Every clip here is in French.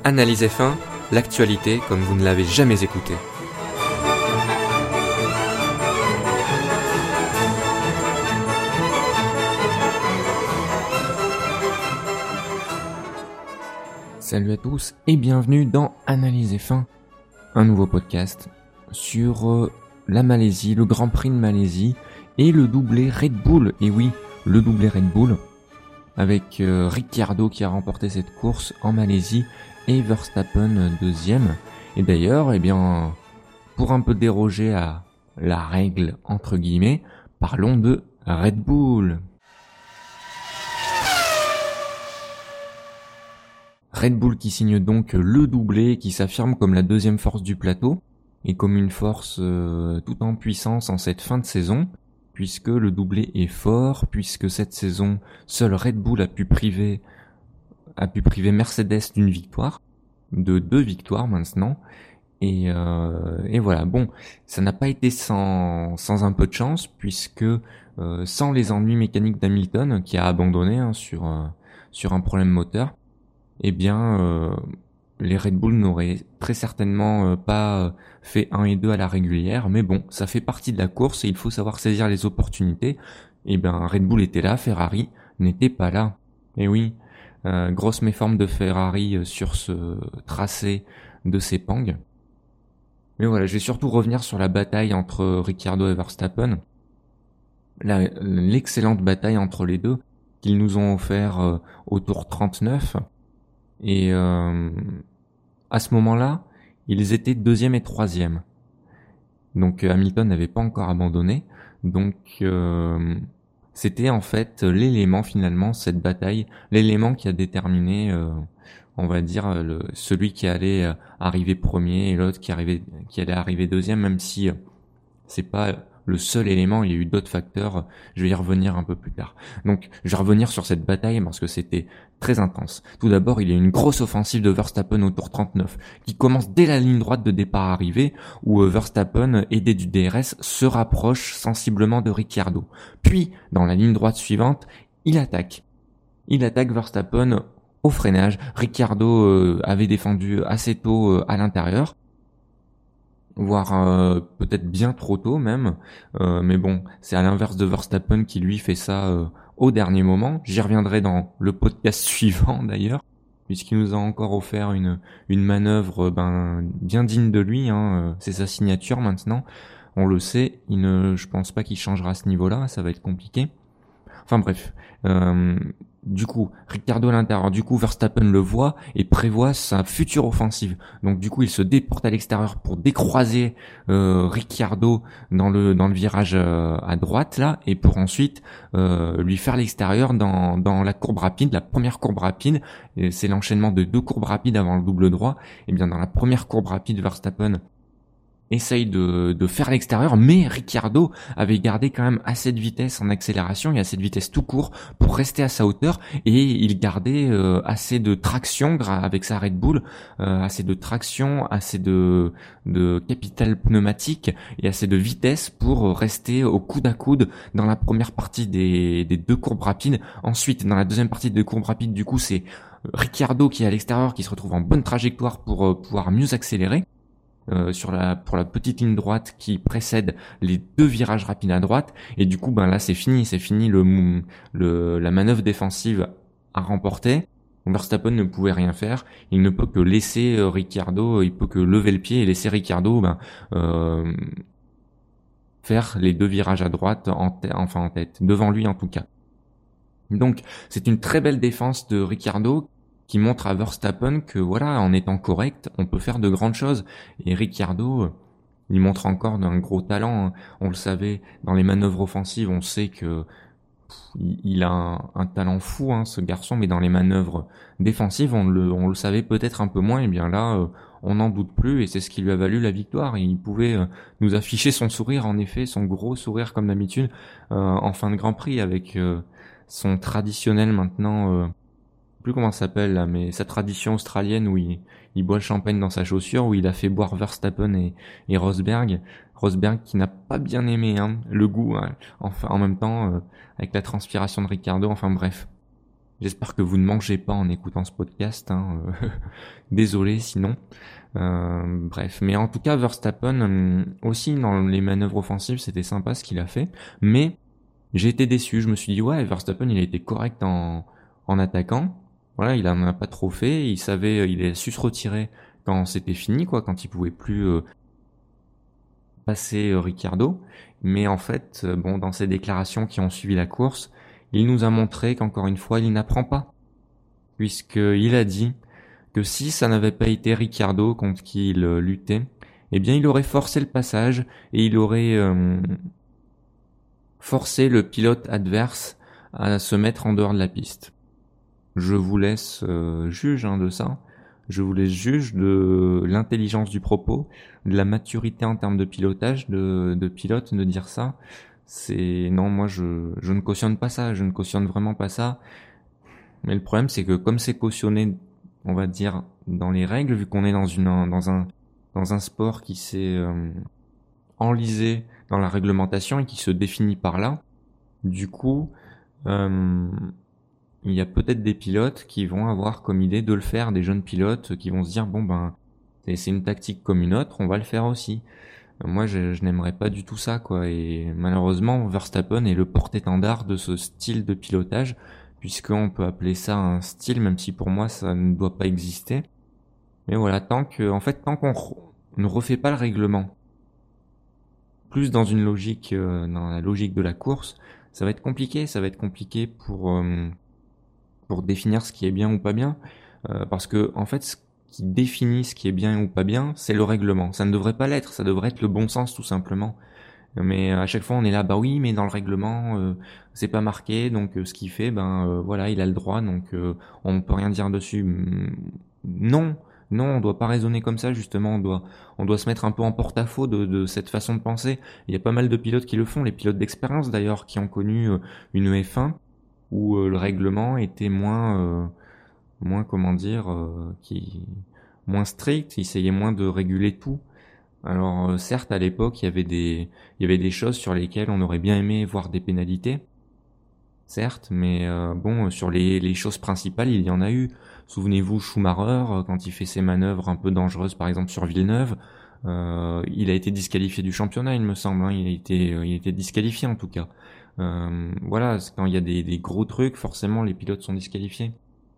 Analyse F1, l'actualité comme vous ne l'avez jamais écoutée. Salut à tous et bienvenue dans Analyse F1, un nouveau podcast sur la Malaisie, le Grand Prix de Malaisie et le doublé Red Bull. Et oui, le doublé Red Bull avec Ricciardo qui a remporté cette course en Malaisie et Verstappen deuxième. Et d'ailleurs, pour un peu déroger à la règle entre guillemets, parlons de Red Bull. Red Bull qui signe donc le doublé, qui s'affirme comme la deuxième force du plateau et comme une force tout en puissance en cette fin de saison, puisque le doublé est fort, puisque cette saison, seul Red Bull a pu priver Mercedes d'une victoire, de 2 victoires maintenant, et voilà. Bon, ça n'a pas été sans un peu de chance, puisque sans les ennuis mécaniques d'Hamilton qui a abandonné sur un problème moteur, les Red Bull n'auraient très certainement pas fait 1 et 2 à la régulière, mais bon, ça fait partie de la course et il faut savoir saisir les opportunités. Red Bull était là, Ferrari n'était pas là. Et oui, grosse méforme de Ferrari sur ce tracé de Sepang. Mais voilà, je vais surtout revenir sur la bataille entre Ricciardo et Verstappen. L'excellente bataille entre les deux qu'ils nous ont offert au tour 39. Et à ce moment-là, ils étaient deuxième et troisième. Donc Hamilton n'avait pas encore abandonné. Donc c'était en fait l'élément finalement, cette bataille, l'élément qui a déterminé, on va dire, celui qui allait arriver premier et l'autre qui allait arriver deuxième, même si c'est pas le seul élément, il y a eu d'autres facteurs, je vais y revenir un peu plus tard. Donc, je vais revenir sur cette bataille parce que c'était très intense. Tout d'abord, il y a une grosse offensive de Verstappen au tour 39, qui commence dès la ligne droite de départ arrivée, où Verstappen, aidé du DRS, se rapproche sensiblement de Ricciardo. Puis, dans la ligne droite suivante, il attaque Verstappen au freinage. Ricciardo avait défendu assez tôt à l'intérieur, voire peut-être bien trop tôt même, mais bon, c'est à l'inverse de Verstappen qui lui fait ça au dernier moment. J'y reviendrai dans le podcast suivant d'ailleurs, puisqu'il nous a encore offert une manœuvre bien digne de lui, c'est sa signature maintenant, on le sait. Je pense pas qu'il changera à ce niveau-là, ça va être compliqué. Enfin bref, du coup, Ricciardo à l'intérieur, du coup Verstappen le voit et prévoit sa future offensive. Donc du coup, il se déporte à l'extérieur pour décroiser Ricciardo dans le virage à droite là, et pour ensuite lui faire l'extérieur dans la courbe rapide, la première courbe rapide. Et c'est l'enchaînement de 2 courbes rapides avant le double droit. Et bien dans la première courbe rapide, Verstappen essaye de faire l'extérieur, mais Ricciardo avait gardé quand même assez de vitesse en accélération et assez de vitesse tout court pour rester à sa hauteur, et il gardait assez de traction avec sa Red Bull, assez de traction, assez de capital pneumatique et assez de vitesse pour rester au coude à coude dans la première partie des 2 courbes rapides. Ensuite, dans la deuxième partie des 2 courbes rapides, du coup, c'est Ricciardo qui est à l'extérieur, qui se retrouve en bonne trajectoire pour pouvoir mieux accélérer. Pour la petite ligne droite qui précède les 2 virages rapides à droite, et du coup là c'est fini la manœuvre défensive à remporter. Verstappen ne pouvait rien faire, il ne peut que laisser Ricciardo, il peut que lever le pied et laisser Ricciardo faire les 2 virages à droite en tête, devant lui en tout cas. Donc c'est une très belle défense de Ricciardo qui montre à Verstappen que voilà, en étant correct, on peut faire de grandes choses. Et Ricciardo, il montre encore d'un gros talent. On le savait, dans les manœuvres offensives, on sait que il a un talent fou, ce garçon, mais dans les manœuvres défensives, on le savait peut-être un peu moins. Et bien là, on n'en doute plus, et c'est ce qui lui a valu la victoire. Et il pouvait nous afficher son sourire, en effet, son gros sourire comme d'habitude, en fin de Grand Prix, avec son traditionnel maintenant... plus comment ça s'appelle là, mais sa tradition australienne où il boit le champagne dans sa chaussure, où il a fait boire Verstappen et Rosberg qui n'a pas bien aimé le goût, enfin en même temps avec la transpiration de Ricciardo, enfin bref. J'espère que vous ne mangez pas en écoutant ce podcast, hein. Désolé sinon. Bref, mais en tout cas Verstappen aussi dans les manœuvres offensives, c'était sympa ce qu'il a fait, mais j'ai été déçu. Je me suis dit ouais, Verstappen il a été correct en attaquant. Voilà, il en a pas trop fait. Il a su se retirer quand c'était fini, quoi, quand il pouvait plus passer Ricciardo. Mais en fait, bon, dans ses déclarations qui ont suivi la course, il nous a montré qu'encore une fois, il n'apprend pas, puisqu'il a dit que si ça n'avait pas été Ricciardo contre qui il luttait, eh bien, il aurait forcé le passage et il aurait forcé le pilote adverse à se mettre en dehors de la piste. Je vous laisse juge de ça. Je vous laisse juge de l'intelligence du propos, de la maturité en termes de pilotage de pilote de dire ça. Non, moi je ne cautionne pas ça, je ne cautionne vraiment pas ça. Mais le problème c'est que comme c'est cautionné, on va dire dans les règles, vu qu'on est dans un sport qui s'est enlisé dans la réglementation et qui se définit par là, du coup il y a peut-être des pilotes qui vont avoir comme idée de le faire, des jeunes pilotes qui vont se dire bon ben c'est une tactique comme une autre, on va le faire aussi. Moi je n'aimerais pas du tout ça, quoi, et malheureusement Verstappen est le porte-étendard de ce style de pilotage, puisqu'on peut appeler ça un style, même si pour moi ça ne doit pas exister. Mais voilà, tant qu'on ne refait pas le règlement, plus dans une logique, dans la logique de la course, ça va être compliqué pour définir ce qui est bien ou pas bien, parce que en fait ce qui définit ce qui est bien ou pas bien, c'est le règlement. Ça ne devrait pas l'être, ça devrait être le bon sens tout simplement. Mais à chaque fois on est là, bah oui, mais dans le règlement c'est pas marqué, donc ce qu'il fait, voilà, il a le droit, donc on ne peut rien dire dessus. Non, non, on doit pas raisonner comme ça justement. On doit se mettre un peu en porte-à-faux de cette façon de penser. Il y a pas mal de pilotes qui le font, les pilotes d'expérience d'ailleurs, qui ont connu une F1 où le règlement était moins comment dire, moins strict, il essayait moins de réguler tout. Alors certes à l'époque il y avait des choses sur lesquelles on aurait bien aimé voir des pénalités, certes, mais bon, sur les choses principales il y en a eu. Souvenez-vous Schumacher quand il fait ses manœuvres un peu dangereuses, par exemple sur Villeneuve, il a été disqualifié du championnat, il me semble, hein. Il a été disqualifié en tout cas. Voilà, quand il y a des gros trucs, forcément les pilotes sont disqualifiés.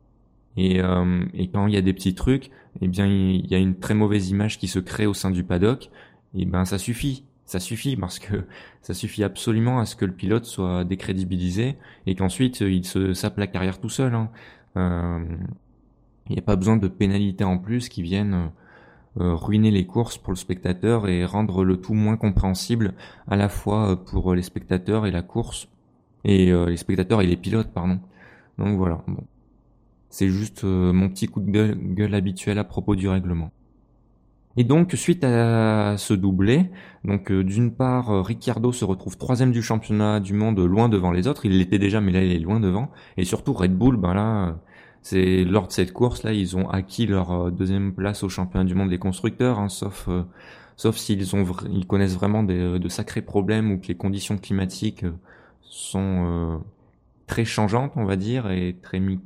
Et quand il y a des petits trucs, eh bien il y a une très mauvaise image qui se crée au sein du paddock. Et ben ça suffit parce que ça suffit absolument à ce que le pilote soit décrédibilisé et qu'ensuite il se sape la carrière tout seul, hein. Euh, il n'y a pas besoin de pénalités en plus qui viennent ruiner les courses pour le spectateur et rendre le tout moins compréhensible à la fois pour les spectateurs et la course et les spectateurs et les pilotes, pardon. Donc voilà. Bon. C'est juste mon petit coup de gueule habituel à propos du règlement. Et donc, suite à ce doublé, donc d'une part, Ricciardo se retrouve troisième du championnat du monde, loin devant les autres. Il l'était déjà, mais là, il est loin devant. Et surtout, Red Bull, ben là, c'est lors de cette course-là, ils ont acquis leur deuxième place au championnat du monde des constructeurs, hein, sauf ils connaissent vraiment de sacrés problèmes ou que les conditions climatiques sont très changeante, on va dire, et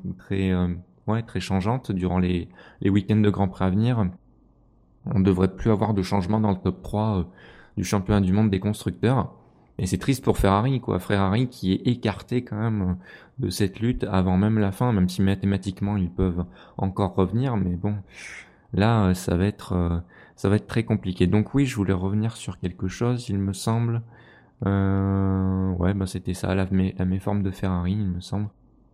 très changeante durant les week-ends de Grand Prix à venir. On ne devrait plus avoir de changement dans le top 3 du championnat du monde des constructeurs. Et c'est triste pour Ferrari, quoi. Ferrari qui est écarté quand même de cette lutte avant même la fin, même si mathématiquement ils peuvent encore revenir, mais bon, là ça va être très compliqué. Donc oui, je voulais revenir sur quelque chose, il me semble. Ouais, c'était ça, la méforme de Ferrari, il me semble.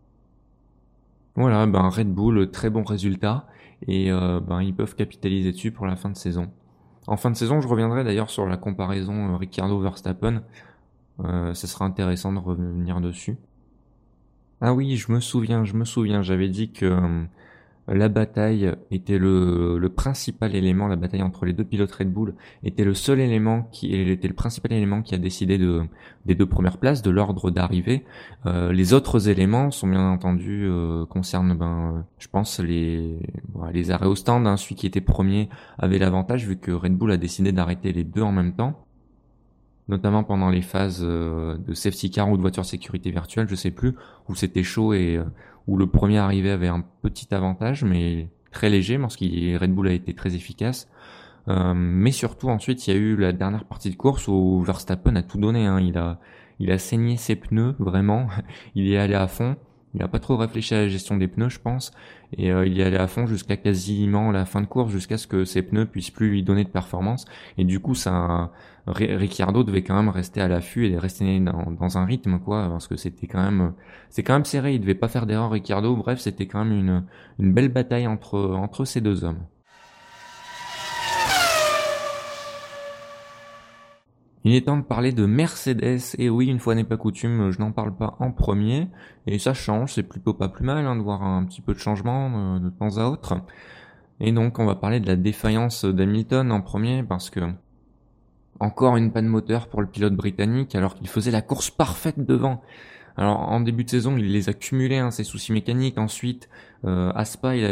Voilà, Red Bull, très bon résultat, et ils peuvent capitaliser dessus pour la fin de saison. En fin de saison, je reviendrai d'ailleurs sur la comparaison Ricciardo-Verstappen. Ça sera intéressant de revenir dessus. Ah oui, je me souviens, j'avais dit que la bataille était le principal élément, la bataille entre les deux pilotes Red Bull était le seul élément qui était le principal élément qui a décidé des deux premières places, de l'ordre d'arrivée. Les autres éléments sont bien entendu concernent je pense les arrêts au stand, hein. Celui qui était premier avait l'avantage vu que Red Bull a décidé d'arrêter les deux en même temps. notamment pendant les phases de safety car ou de voiture sécurité virtuelle, je sais plus, où c'était chaud et où le premier arrivé avait un petit avantage, mais très léger, parce que Red Bull a été très efficace. Mais surtout ensuite, il y a eu la dernière partie de course où Verstappen a tout donné, hein. Il a saigné ses pneus, vraiment. Il y est allé à fond. Il a pas trop réfléchi à la gestion des pneus, je pense. Et il y est allé à fond jusqu'à quasiment la fin de course, jusqu'à ce que ses pneus puissent plus lui donner de performance. Et du coup, Ricciardo devait quand même rester à l'affût et rester dans un rythme, quoi, parce que c'est quand même serré. Il devait pas faire d'erreur, Ricciardo. Bref, c'était quand même une belle bataille entre ces deux hommes. Il est temps de parler de Mercedes, et oui, une fois n'est pas coutume, je n'en parle pas en premier, et ça change, c'est plutôt pas plus mal, hein, de voir un petit peu de changement de temps à autre. Et donc on va parler de la défaillance d'Hamilton en premier, parce que encore une panne moteur pour le pilote britannique, alors qu'il faisait la course parfaite devant. Alors en début de saison, il les a cumulés, hein, ces soucis mécaniques. Ensuite, à Spa, il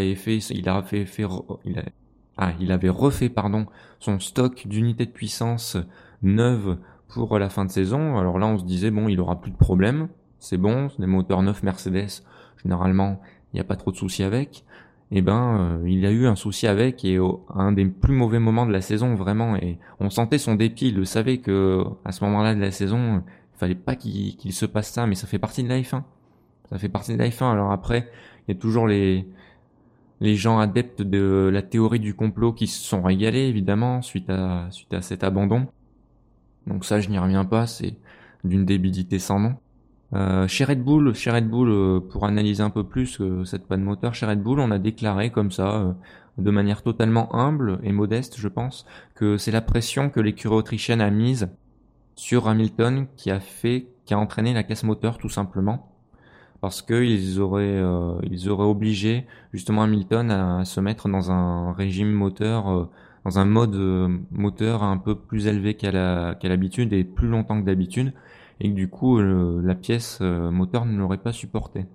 avait refait son stock d'unités de puissance neuves pour la fin de saison. Alors là, on se disait bon, il aura plus de problème, c'est bon, des moteurs neufs Mercedes, généralement, il n'y a pas trop de soucis avec. Et il a eu un souci avec, et un des plus mauvais moments de la saison, vraiment, et on sentait son dépit. Il le savait que à ce moment-là de la saison, il fallait pas qu'il se passe ça, mais ça fait partie de la F1. Ça fait partie de la F1. Alors après, il y a toujours les gens adeptes de la théorie du complot qui se sont régalés, évidemment, suite à cet abandon. Donc ça, je n'y reviens pas, c'est d'une débilité sans nom. Chez Red Bull, pour analyser un peu plus cette panne moteur, chez Red Bull, on a déclaré comme ça, de manière totalement humble et modeste, je pense, que c'est la pression que l'écurie autrichienne a mise sur Hamilton qui a entraîné la casse moteur, tout simplement, parce que ils auraient obligé justement Hamilton à se mettre dans un régime moteur, dans un mode moteur un peu plus élevé qu'à l'habitude et plus longtemps que d'habitude, et que du coup la pièce moteur ne l'aurait pas supporté.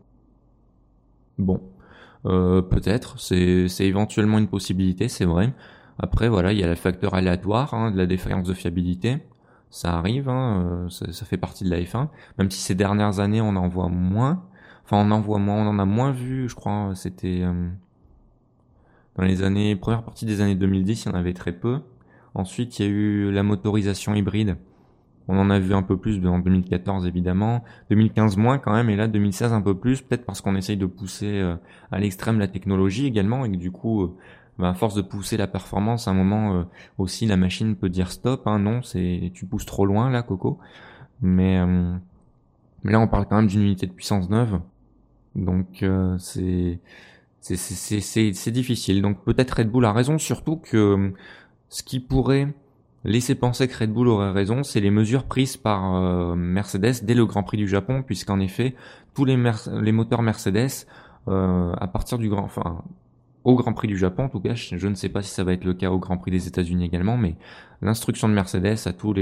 Bon, peut-être, c'est éventuellement une possibilité, c'est vrai. Après voilà, il y a le facteur aléatoire, hein, de la défaillance de fiabilité. Ça arrive, hein, ça fait partie de la F1, même si ces dernières années on en voit moins. Enfin, on en a moins vu, je crois. C'était dans les première partie des années 2010, il y en avait très peu. Ensuite, il y a eu la motorisation hybride. On en a vu un peu plus en 2014, évidemment. 2015 moins quand même, et là 2016 un peu plus, peut-être parce qu'on essaye de pousser à l'extrême la technologie également, et que du coup, à force de pousser la performance, à un moment aussi la machine peut dire stop, hein, non, tu pousses trop loin là, Coco. Mais là, on parle quand même d'une unité de puissance neuve. Donc c'est difficile. Donc peut-être Red Bull a raison, surtout que ce qui pourrait laisser penser que Red Bull aurait raison, c'est les mesures prises par Mercedes dès le Grand Prix du Japon, puisqu'en effet tous les moteurs Mercedes à partir au Grand Prix du Japon, en tout cas, je ne sais pas si ça va être le cas au Grand Prix des États-Unis également, mais l'instruction de Mercedes à toutes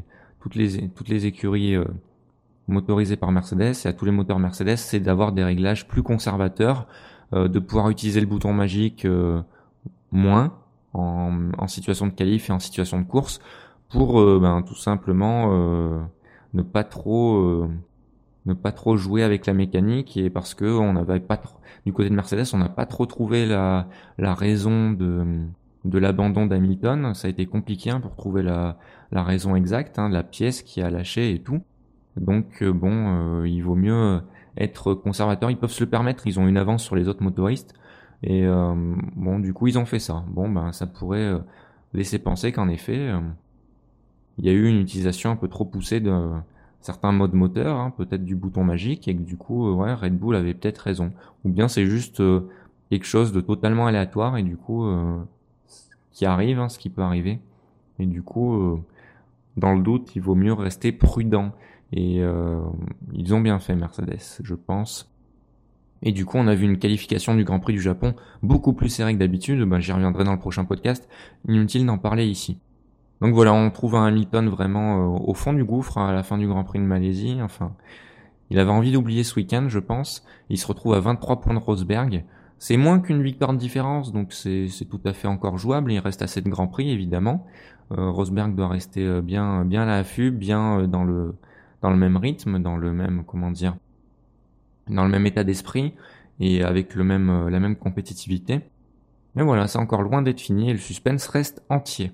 les écuries motorisé par Mercedes et à tous les moteurs Mercedes, c'est d'avoir des réglages plus conservateurs, de pouvoir utiliser le bouton magique moins en situation de qualif et en situation de course pour tout simplement ne pas trop jouer avec la mécanique, et parce que on n'avait pas trop, du côté de Mercedes, on n'a pas trop trouvé la raison de l'abandon d'Hamilton. Ça a été compliqué, hein, pour trouver la raison exacte, hein, de la pièce qui a lâché et tout. Donc il vaut mieux être conservateur. Ils peuvent se le permettre, ils ont une avance sur les autres motoristes, et du coup ils ont fait ça. Ça pourrait laisser penser qu'en effet il y a eu une utilisation un peu trop poussée de certains modes moteurs, hein, peut-être du bouton magique, et que du coup Red Bull avait peut-être raison, ou bien c'est juste quelque chose de totalement aléatoire, et du coup qui arrive, hein, ce qui peut arriver, et du coup dans le doute il vaut mieux rester prudent. Et ils ont bien fait, Mercedes, je pense. Et du coup, on a vu une qualification du Grand Prix du Japon beaucoup plus serrée que d'habitude. J'y reviendrai dans le prochain podcast. Inutile d'en parler ici. Donc voilà, on trouve un Hamilton vraiment au fond du gouffre à la fin du Grand Prix de Malaisie. Enfin, il avait envie d'oublier ce week-end, je pense. Il se retrouve à 23 points de Rosberg. C'est moins qu'une victoire de différence, donc c'est tout à fait encore jouable. Il reste assez de Grand Prix, évidemment. Rosberg doit rester bien à l'affût, bien dans le même rythme, dans le même, comment dire, dans le même état d'esprit et avec la même compétitivité. Mais voilà, c'est encore loin d'être fini et le suspense reste entier.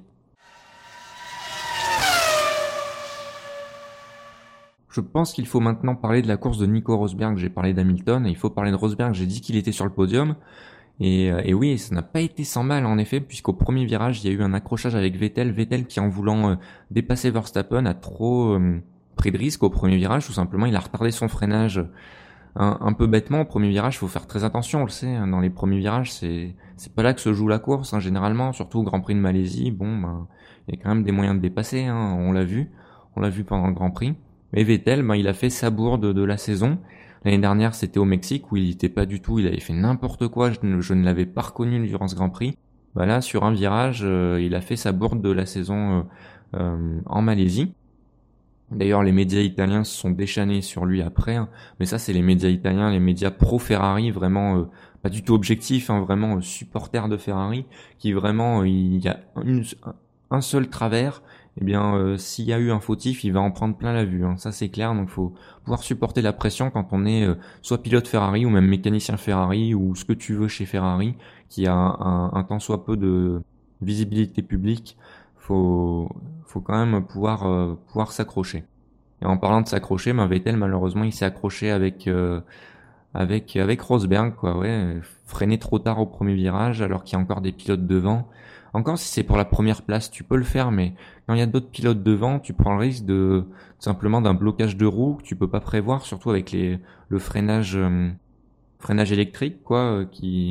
Je pense qu'il faut maintenant parler de la course de Nico Rosberg. J'ai parlé d'Hamilton et il faut parler de Rosberg. J'ai dit qu'il était sur le podium. Et oui, ça n'a pas été sans mal en effet, puisqu'au premier virage, il y a eu un accrochage avec Vettel. Vettel qui, en voulant dépasser Verstappen, a trop pris de risque au premier virage. Tout simplement, il a retardé son freinage un peu bêtement. Au premier virage, il faut faire très attention, on le sait. Dans les premiers virages, c'est pas là que se joue la course, généralement. Surtout au Grand Prix de Malaisie, il y a quand même des moyens de dépasser. On l'a vu pendant le Grand Prix. Mais Vettel, il a fait sa bourde de la saison. L'année dernière, c'était au Mexique où il était pas du tout, il avait fait n'importe quoi, je ne l'avais pas reconnu durant ce Grand Prix. Là, sur un virage, il a fait sa bourde de la saison en Malaisie. D'ailleurs, les médias italiens se sont déchanés sur lui après, mais ça, c'est les médias italiens, les médias pro-Ferrari, vraiment pas du tout objectifs, vraiment supporters de Ferrari, qui vraiment, il y a un seul travers, s'il y a eu un fautif, il va en prendre plein la vue. Ça c'est clair, donc faut pouvoir supporter la pression quand on est soit pilote Ferrari ou même mécanicien Ferrari ou ce que tu veux chez Ferrari, qui a un tant soit peu de visibilité publique. Faut quand même pouvoir s'accrocher. Et en parlant de s'accrocher, Vettel malheureusement il s'est accroché avec Rosberg, quoi, ouais, freiner trop tard au premier virage alors qu'il y a encore des pilotes devant. Encore si c'est pour la première place, tu peux le faire, mais quand il y a d'autres pilotes devant, tu prends le risque de simplement d'un blocage de roue que tu peux pas prévoir, surtout avec le freinage électrique, quoi,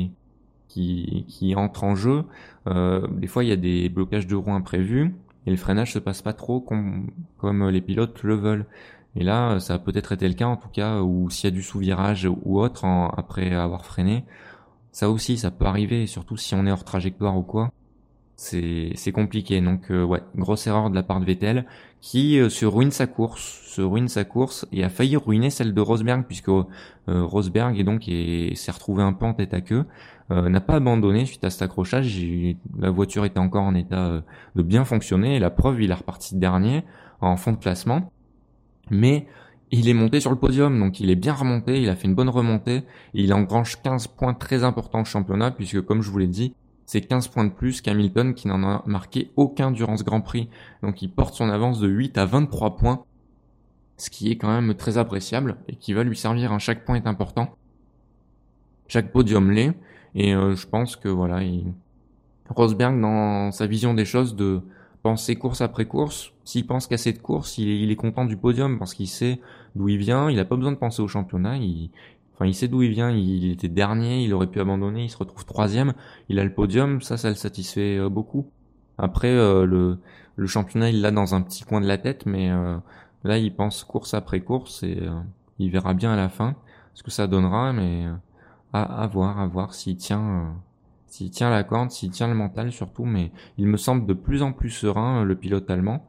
qui entre en jeu. Des fois, il y a des blocages de roues imprévus et le freinage se passe pas trop comme les pilotes le veulent. Et là, ça a peut-être été le cas, en tout cas, ou s'il y a du sous-virage ou autre après avoir freiné, ça aussi, ça peut arriver, surtout si on est hors trajectoire ou quoi. C'est compliqué. Donc ouais, grosse erreur de la part de Vettel qui se ruine sa course et a failli ruiner celle de Rosberg puisque Rosberg s'est retrouvé un peu en tête à queue, n'a pas abandonné suite à cet accrochage. La voiture était encore en état de bien fonctionner et la preuve, il est reparti dernier en fond de classement. Mais il est monté sur le podium, donc il est bien remonté, il a fait une bonne remontée, et il engrange 15 points très importants au championnat, puisque comme je vous l'ai dit, c'est 15 points de plus qu'Hamilton qui n'en a marqué aucun durant ce Grand Prix. Donc il porte son avance de 8 à 23 points, ce qui est quand même très appréciable, et qui va lui servir. Chaque point est important, chaque podium l'est, et je pense que voilà, Rosberg, dans sa vision des choses, de penser course après course, s'il pense qu'à cette course, il est content du podium parce qu'il sait d'où il vient, il a pas besoin de penser au championnat, il sait d'où il vient, il était dernier, il aurait pu abandonner, il se retrouve troisième, il a le podium, ça le satisfait beaucoup. Après, le championnat, il l'a dans un petit coin de la tête, mais là, il pense course après course et il verra bien à la fin ce que ça donnera, mais à voir s'il tient la corde, s'il tient le mental surtout, mais il me semble de plus en plus serein, le pilote allemand.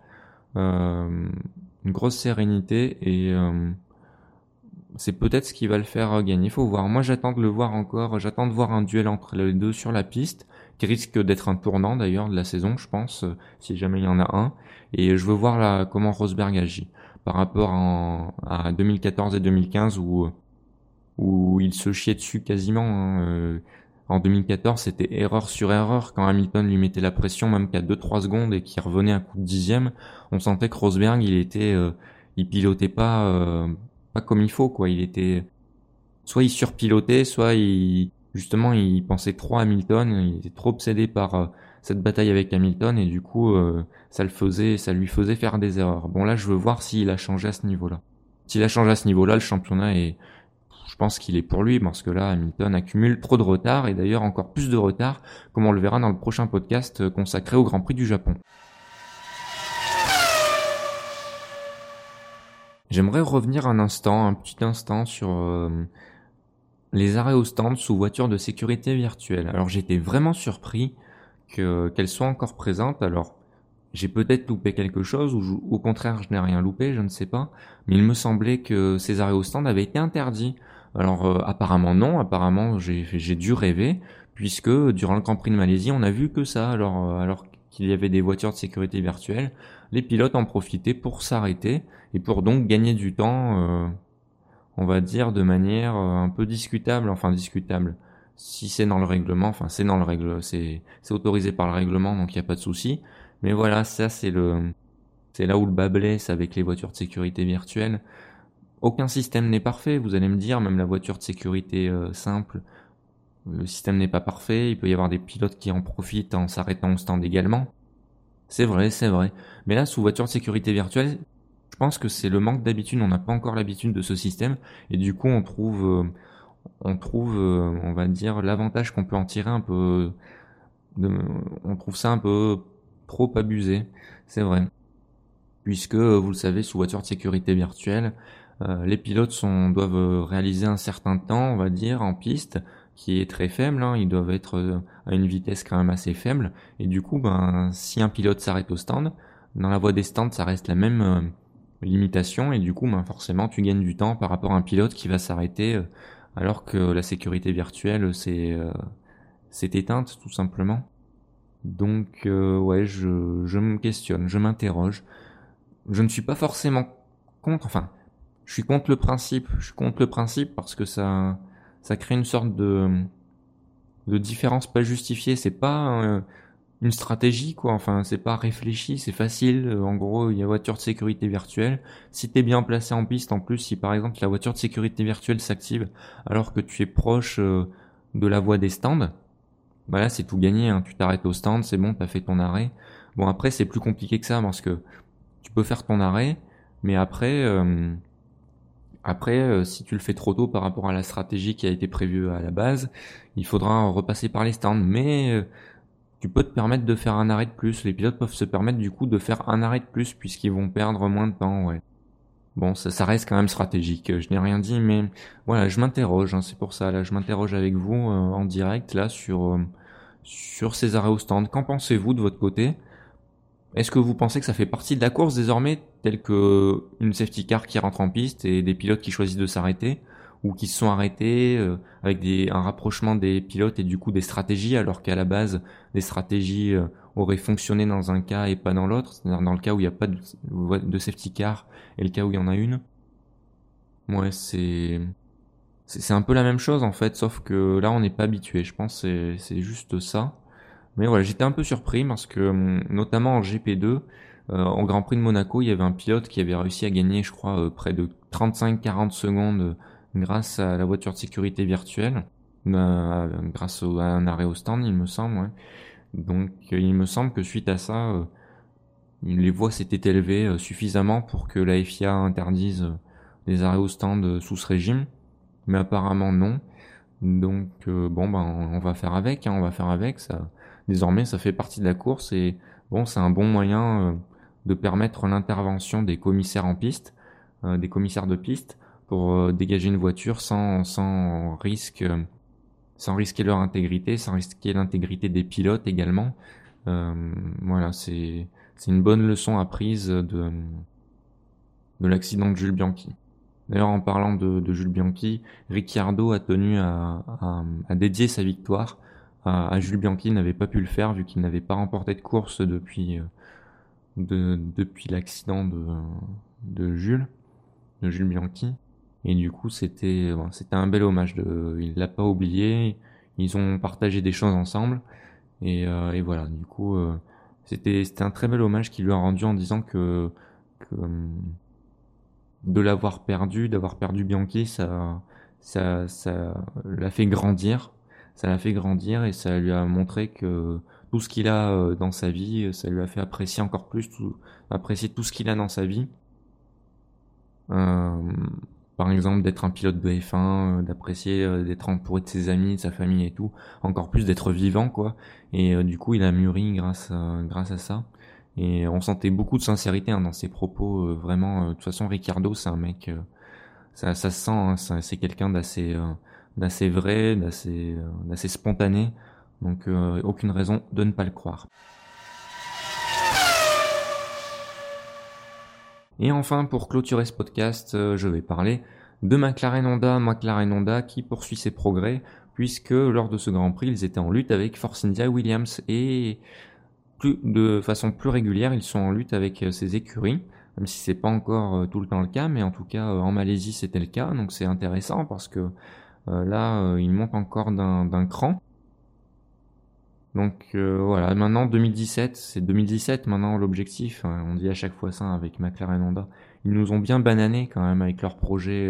Une grosse sérénité et c'est peut-être ce qui va le faire gagner. Il faut voir. Moi, j'attends de le voir encore. J'attends de voir un duel entre les deux sur la piste, qui risque d'être un tournant d'ailleurs de la saison, je pense, si jamais il y en a un. Et je veux voir là comment Rosberg agit par rapport à 2014 et 2015 où il se chiait dessus quasiment. En 2014, c'était erreur sur erreur quand Hamilton lui mettait la pression même qu'à 2-3 secondes et qu'il revenait à coup de dixième. On sentait que Rosberg, il pilotait pas comme il faut, quoi. Soit il surpilotait, soit justement, il pensait trop à Hamilton, il était trop obsédé par cette bataille avec Hamilton et du coup, ça lui faisait faire des erreurs. Bon, là, je veux voir s'il a changé à ce niveau-là. S'il a changé à ce niveau-là, le championnat je pense qu'il est pour lui parce que là, Hamilton accumule trop de retard et d'ailleurs encore plus de retard, comme on le verra dans le prochain podcast consacré au Grand Prix du Japon. J'aimerais revenir un petit instant sur les arrêts au stand sous voiture de sécurité virtuelle. Alors j'étais vraiment surpris qu'elles soient encore présentes. Alors j'ai peut-être loupé quelque chose ou au contraire je n'ai rien loupé, je ne sais pas. Mais il me semblait que ces arrêts au stand avaient été interdits Alors apparemment non, apparemment j'ai dû rêver, puisque durant le Grand Prix de Malaisie, on a vu que ça. Alors qu'il y avait des voitures de sécurité virtuelles, les pilotes en profitaient pour s'arrêter et pour donc gagner du temps, on va dire de manière un peu discutable, enfin discutable. Si c'est dans le règlement, enfin c'est dans le règle, c'est autorisé par le règlement, donc il y a pas de souci. Mais voilà, ça c'est là où le bas blesse avec les voitures de sécurité virtuelles. Aucun système n'est parfait, vous allez me dire, même la voiture de sécurité simple, le système n'est pas parfait, il peut y avoir des pilotes qui en profitent en s'arrêtant au stand également. C'est vrai, c'est vrai. Mais là, sous voiture de sécurité virtuelle, je pense que c'est le manque d'habitude, on n'a pas encore l'habitude de ce système, et du coup on va dire, l'avantage qu'on peut en tirer un peu, on trouve ça un peu trop abusé, c'est vrai. Puisque, vous le savez, sous voiture de sécurité virtuelle, les pilotes doivent réaliser un certain temps, on va dire, en piste, qui est très faible, hein. Ils doivent être à une vitesse quand même assez faible. Et du coup, ben, si un pilote s'arrête au stand, dans la voie des stands, ça reste la même limitation. Et du coup, ben, forcément, tu gagnes du temps par rapport à un pilote qui va s'arrêter alors que la sécurité virtuelle, c'est éteinte, tout simplement. Donc, ouais, je me questionne, je m'interroge. Je ne suis pas forcément contre, enfin, je suis contre le principe. Je suis contre le principe parce que ça crée une sorte de différence pas justifiée. C'est pas une stratégie, quoi. Enfin, c'est pas réfléchi, c'est facile. En gros, il y a voiture de sécurité virtuelle. Si t'es bien placé en piste, en plus, si par exemple la voiture de sécurité virtuelle s'active alors que tu es proche de la voie des stands, bah là, c'est tout gagné, hein. Tu t'arrêtes au stand, c'est bon, t'as fait ton arrêt. Bon, après, c'est plus compliqué que ça parce que tu peux faire ton arrêt, mais après, si tu le fais trop tôt par rapport à la stratégie qui a été prévue à la base, il faudra repasser par les stands. Mais tu peux te permettre de faire un arrêt de plus. Les pilotes peuvent se permettre du coup de faire un arrêt de plus puisqu'ils vont perdre moins de temps. Ouais. Bon, ça reste quand même stratégique. Je n'ai rien dit, mais voilà, je m'interroge. Hein, c'est pour ça. Là, je m'interroge avec vous en direct là sur ces arrêts au stand. Qu'en pensez-vous de votre côté? Est-ce que vous pensez que ça fait partie de la course désormais, tel que une safety car qui rentre en piste et des pilotes qui choisissent de s'arrêter, ou qui se sont arrêtés avec un rapprochement des pilotes et du coup des stratégies, alors qu'à la base des stratégies auraient fonctionné dans un cas et pas dans l'autre, c'est-à-dire dans le cas où il n'y a pas de safety car et le cas où il y en a une. Ouais, c'est un peu la même chose en fait, sauf que là on n'est pas habitué. Je pense que c'est juste ça. Mais voilà, j'étais un peu surpris parce que, notamment en GP2, au Grand Prix de Monaco, il y avait un pilote qui avait réussi à gagner, je crois, près de 35-40 secondes grâce à la voiture de sécurité virtuelle, grâce à un arrêt au stand, il me semble. Ouais. Donc, il me semble que suite à ça, les voix s'étaient élevées suffisamment pour que la FIA interdise les arrêts au stand sous ce régime, mais apparemment non. Donc bon ben on va faire avec, hein, on va faire avec ça. Désormais ça fait partie de la course et bon c'est un bon moyen de permettre l'intervention des commissaires en piste, des commissaires de piste pour dégager une voiture sans risque, sans risquer leur intégrité, sans risquer l'intégrité des pilotes également. Voilà c'est une bonne leçon apprise de l'accident de Jules Bianchi. D'ailleurs, en parlant de Jules Bianchi, Ricciardo a tenu à dédier sa victoire à Jules Bianchi. Il n'avait pas pu le faire vu qu'il n'avait pas remporté de course depuis l'accident de Jules Bianchi. Et du coup, c'était un bel hommage. Il l'a pas oublié. Ils ont partagé des choses ensemble. Et voilà. Du coup, c'était un très bel hommage qu'il lui a rendu en disant que de d'avoir perdu Bianchi, ça l'a fait grandir. Ça l'a fait grandir et ça lui a montré que tout ce qu'il a dans sa vie, ça lui a fait apprécier encore plus apprécier tout ce qu'il a dans sa vie. Euh, Par exemple, d'être un pilote de F1, d'apprécier d'être entouré de ses amis, de sa famille et tout, encore plus d'être vivant, quoi. Et du coup, il a mûri grâce à ça. Et on sentait beaucoup de sincérité hein, dans ses propos. Vraiment, de toute façon, Ricardo, c'est un mec, ça se sent. Hein, c'est quelqu'un d'assez vrai, d'assez spontané. Donc, aucune raison de ne pas le croire. Et enfin, pour clôturer ce podcast, je vais parler de McLaren Honda qui poursuit ses progrès, puisque lors de ce Grand Prix, ils étaient en lutte avec Force India Williams, et de façon plus régulière, ils sont en lutte avec ces écuries, même si c'est pas encore tout le temps le cas, mais en tout cas en Malaisie c'était le cas, donc c'est intéressant parce que là ils montent encore d'un cran. Donc voilà, maintenant 2017, c'est 2017 maintenant l'objectif, on dit à chaque fois ça avec McLaren Honda. Ils nous ont bien banané quand même avec leur projet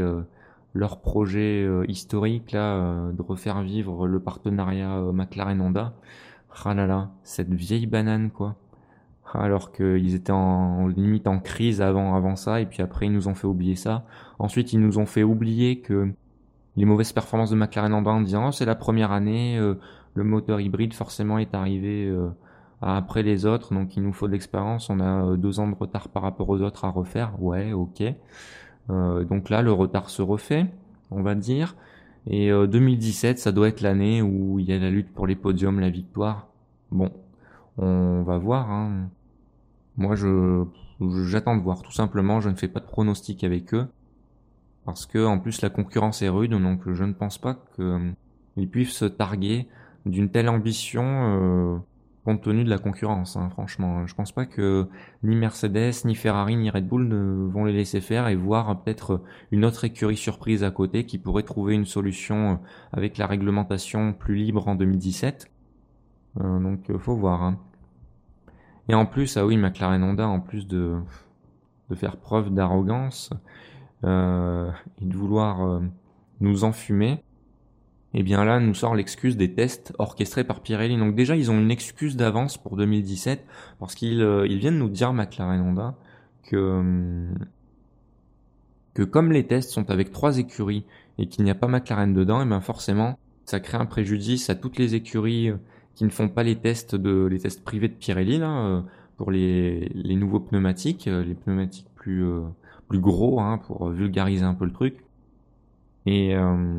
historique là, de refaire vivre le partenariat McLaren Honda. Ah là là, cette vieille banane quoi. Alors qu'ils étaient limite en crise avant ça, et puis après ils nous ont fait oublier ça. Ensuite ils nous ont fait oublier que les mauvaises performances de McLaren en disant c'est la première année, le moteur hybride forcément est arrivé après les autres, donc il nous faut de l'expérience, on a 2 ans de retard par rapport aux autres à refaire. Ouais, ok. Donc là le retard se refait, on va dire. Et 2017 ça doit être l'année où il y a la lutte pour les podiums, la victoire. Bon, on va voir, hein. Moi j'attends de voir, tout simplement, je ne fais pas de pronostic avec eux. Parce que en plus la concurrence est rude, donc je ne pense pas qu'ils puissent se targuer d'une telle ambition compte tenu de la concurrence, hein, franchement. Je pense pas que ni Mercedes, ni Ferrari, ni Red Bull ne vont les laisser faire et voir peut-être une autre écurie surprise à côté qui pourrait trouver une solution avec la réglementation plus libre en 2017. Donc faut voir, hein. Et en plus, ah oui, McLaren Honda, en plus de faire preuve d'arrogance, et de vouloir nous enfumer, et bien là nous sort l'excuse des tests orchestrés par Pirelli. Donc déjà ils ont une excuse d'avance pour 2017 parce qu'ils viennent nous dire, McLaren Honda, que comme les tests sont avec 3 écuries et qu'il n'y a pas McLaren dedans, et bien forcément ça crée un préjudice à toutes les écuries qui ne font pas les tests privés de Pirelli là, pour les nouveaux pneumatiques, les pneumatiques plus gros, hein, pour vulgariser un peu le truc. Et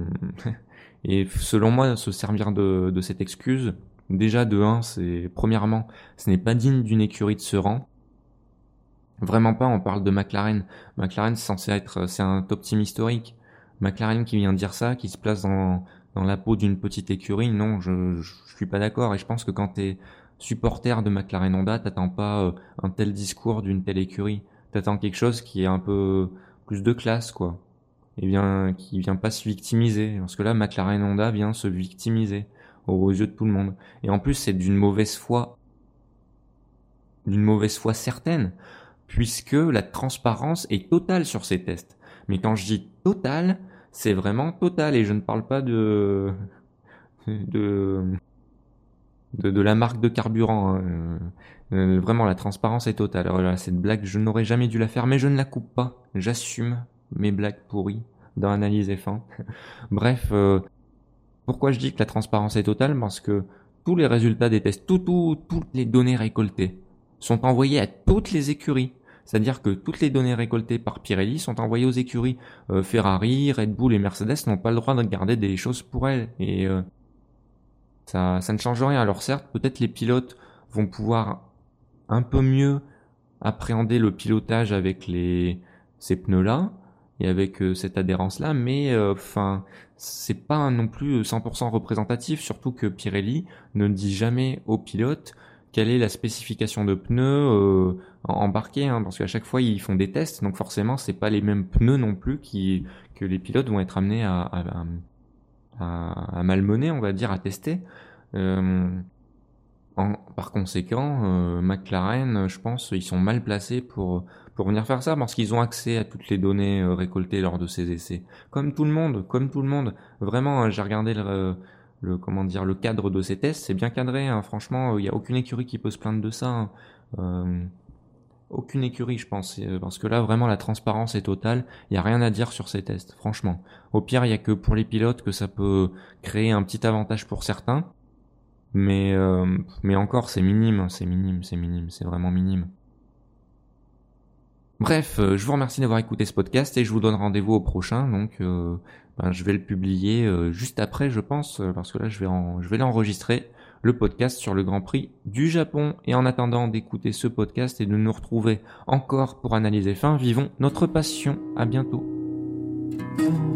et selon moi, se servir de cette excuse, déjà de 1, premièrement, ce n'est pas digne d'une écurie de ce rang. Vraiment pas, on parle de McLaren. McLaren, c'est un top team historique. McLaren qui vient dire ça, qui se place dans la peau d'une petite écurie, non, je suis pas d'accord. Et je pense que quand t'es supporter de McLaren Honda, t'attends pas un tel discours d'une telle écurie. T'attends quelque chose qui est un peu plus de classe, quoi. Et qui vient pas se victimiser. Parce que là, McLaren Honda vient se victimiser aux yeux de tout le monde. Et en plus, c'est d'une mauvaise foi certaine, puisque la transparence est totale sur ces tests. Mais quand je dis totale, c'est vraiment total, et je ne parle pas de la marque de carburant, hein. Vraiment, la transparence est totale. Alors là, cette blague, je n'aurais jamais dû la faire, mais je ne la coupe pas. J'assume mes blagues pourries dans Analyse F1. Bref, pourquoi je dis que la transparence est totale? Parce que tous les résultats des tests, toutes les données récoltées sont envoyées à toutes les écuries. C'est-à-dire que toutes les données récoltées par Pirelli sont envoyées aux écuries. Ferrari, Red Bull et Mercedes n'ont pas le droit de garder des choses pour elles. Et ça ne change rien. Alors certes, peut-être les pilotes vont pouvoir un peu mieux appréhender le pilotage avec ces pneus-là et avec cette adhérence-là, mais c'est pas non plus 100% représentatif, surtout que Pirelli ne dit jamais aux pilotes quelle est la spécification de pneus embarqués, hein, parce qu'à chaque fois ils font des tests, donc forcément c'est pas les mêmes pneus non plus que les pilotes vont être amenés à malmener, on va dire, à tester. Par conséquent, McLaren, je pense, ils sont mal placés pour venir faire ça, parce qu'ils ont accès à toutes les données récoltées lors de ces essais. Comme tout le monde. Vraiment, hein, j'ai regardé le cadre de ces tests, c'est bien cadré, hein. Franchement, il y a aucune écurie qui peut se plaindre de ça, hein. Aucune écurie, je pense, parce que là, vraiment, la transparence est totale. Il y a rien à dire sur ces tests, franchement. Au pire, il y a que pour les pilotes que ça peut créer un petit avantage pour certains. Mais encore, c'est minime, c'est vraiment minime. Bref, je vous remercie d'avoir écouté ce podcast et je vous donne rendez-vous au prochain. Donc, je vais le publier juste après, je pense, parce que là, je vais l'enregistrer, le podcast sur le Grand Prix du Japon. Et en attendant d'écouter ce podcast et de nous retrouver encore pour Analyse F1, vivons notre passion. À bientôt.